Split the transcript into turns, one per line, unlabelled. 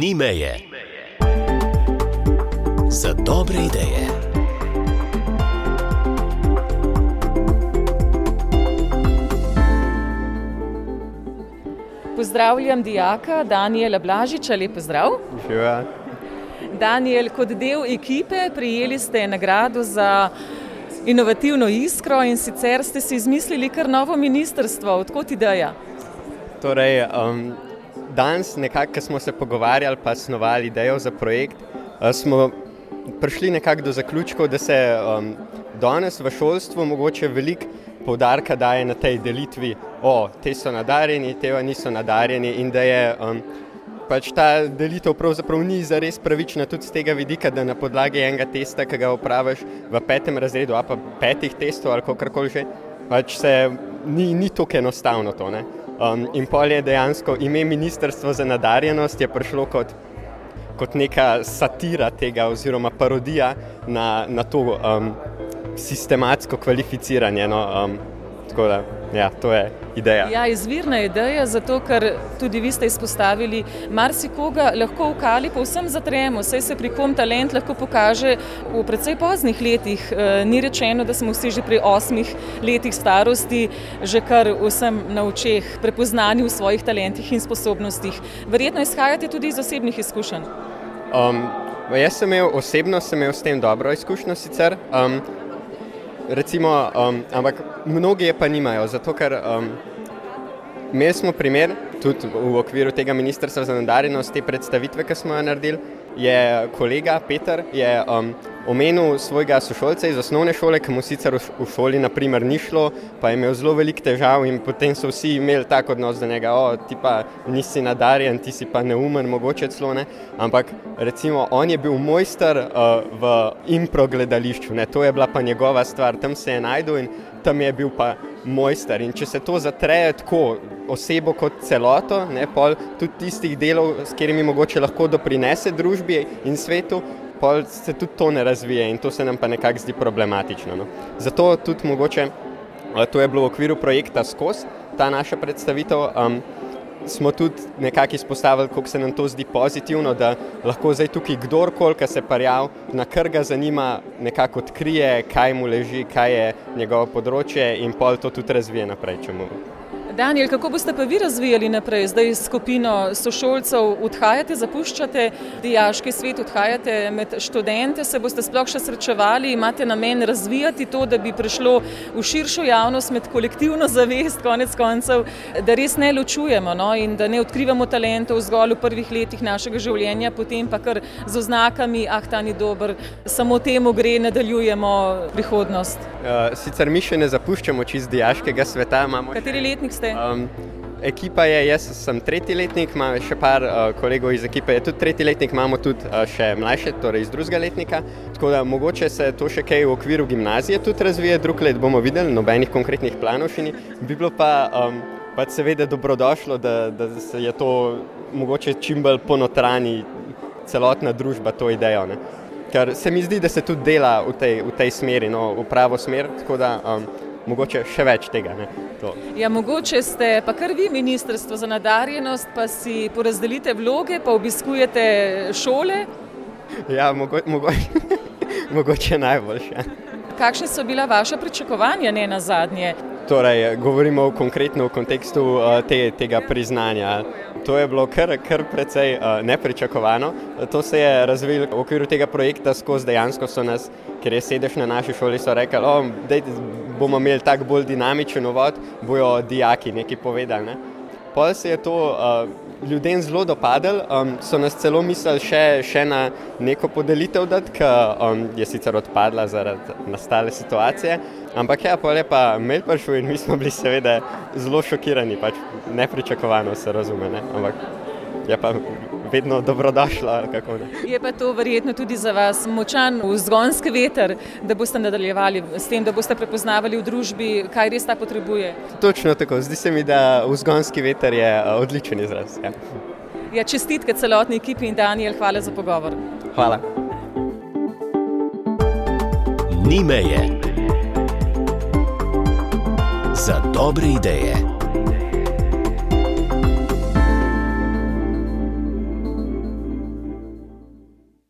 Ni meje. Za dobre ideje.
Pozdravljam dijaka Danijela Blažiča, lep pozdrav.
Živa.
Danijel, kot del ekipe prejeli ste nagrado za inovativno iskro in sicer ste si izmislili kar novo ministrstvo. Odkot ideja?
Torej, danes nekako, ko smo se pogovarjali pa snovali idejo za projekt, smo prišli nekako do zaključkov, da se danes v šolstvu mogoče veliko poudarka daje na tej delitvi, te so nadarjeni, te niso nadarjeni, in da je pač ta delitev pravzaprav ni zares pravična tudi z tega vidika, da na podlagi enega testa, ki ga opraviš v 5. razredu, a pa 5 testov ali kakorkoli že, pač se ni tako enostavno to, ne. In pol je dejansko ime Ministrstvo za nadarjenost je prišlo kot neka satira tega oziroma parodija na to sistematsko kvalificiranje, tako da, ja, to je ideja.
Ja, izvirna ideja, zato ker tudi vi ste izpostavili, marsikoga lahko v kali povsem zatremo, saj se pri kom talent lahko pokaže v precej poznih letih. Ni rečeno, da smo vsi že pri 8 letih starosti že kar vsem na očeh prepoznani v svojih talentih in sposobnostih. Verjetno izhajate tudi iz osebnih izkušenj.
Jaz osebno sem imel s tem dobro izkušnjo sicer, recimo, ampak mnogi je pa nimajo, zato ker imeli smo primer, tudi v okviru tega Ministrstva za nadarjenost, te predstavitve, ki smo jo naredili, je kolega Peter omenil svojega sošolca iz osnovne šole, ki mu sicer v šoli naprimer ni šlo, pa je imel zelo veliko težav in potem so vsi imeli tak odnos do njega, ti pa nisi nadarjen, ti si pa neumen, mogoče celo ne, ampak recimo on je bil mojster v impro gledališču, ne, to je bila pa njegova stvar, tam se je najdel in tam je bil pa mojster, in če se to zatreje tako osebo kot celoto, ne, pol tudi tistih delov, s katerimi mogoče lahko doprinese družbi in svetu, pol se tudi to ne razvije in to se nam pa nekako zdi problematično, no. Zato tudi mogoče, to je bilo v okviru projekta Skozi, ta naša predstavitev, smo tudi nekako izpostavili, koliko se nam to zdi pozitivno, da lahko zdaj tukaj kdorkoli, ki se parjav, na kar ga zanima, nekako odkrije, kaj mu leži, kaj je njegovo področje in pol to tudi razvije naprej, če mu.
Danijel, kako boste pa vi razvijali naprej? Zdaj s skupino sošolcev odhajate, zapuščate dijaški svet, odhajate med študente, se boste sploh še srečevali, imate namen razvijati to, da bi prišlo v širšo javnost med kolektivno zavest, konec koncev, da res ne ločujemo, no, in da ne odkrivamo talentov zgolj v prvih letih našega življenja, potem pa kar z oznakami, ta ni dober, samo temu gre, nadaljujemo prihodnost.
Sicer mi še ne zapuščamo čist dijaškega sveta.
Kateri letnik ste?
Ekipa je, jaz sem 3. letnik, imam še par kolegov iz ekipe, je tudi 3. letnik, imamo tudi še mlajše, torej iz 2. letnika, tako da mogoče se to še kaj v okviru gimnazije tudi razvije, drug let bomo videli, nobenih konkretnih planov še ni, bi bilo pa seveda dobrodošlo, da se je to mogoče čim bolj ponotrani celotna družba to idejo, ne. Ker se mi zdi, da se tudi dela v tej smeri, no, v pravo smer, tako da mogoče še več tega, ne.
Ja, mogoče ste pa kar vi Ministrstvo za nadarjenost, pa si porazdelite vloge, pa obiskujete šole?
Ja, mogoče najboljše.
Kakšne so bila vaša pričakovanja, ne nazadnje?
Torej, govorimo konkretno v kontekstu tega priznanja. To je bilo kar precej nepričakovano. To se je razvilo v okviru tega projekta Skozi, dejansko so nas, ker je sedež na naši šoli, so rekli, bomo imeli tak bolj dinamičen uvod, bojo dijaki nekaj povedali, ne. Pol se je to ljudem zelo dopadlo, so nas celo mislili še na neko podelitev dati, ki je sicer odpadla zaradi nastale situacije, ampak ja, pol je pa mail prišel in mi smo bili seveda zelo šokirani, pač nepričakovano se razume, ne, ampak je pa vedno dobrodošlo, kako ne.
Je pa to verjetno tudi za vas močan vzgonski veter, da boste nadaljevali s tem, da boste prepoznavali v družbi, kaj res ta potrebuje?
Točno tako, zdi se mi, da vzgonski veter je odličen izraz. Ja.
Ja, čestitke celotni ekipi in Danijel, hvala za pogovor.
Hvala.
Ni meje. Za dobre ideje.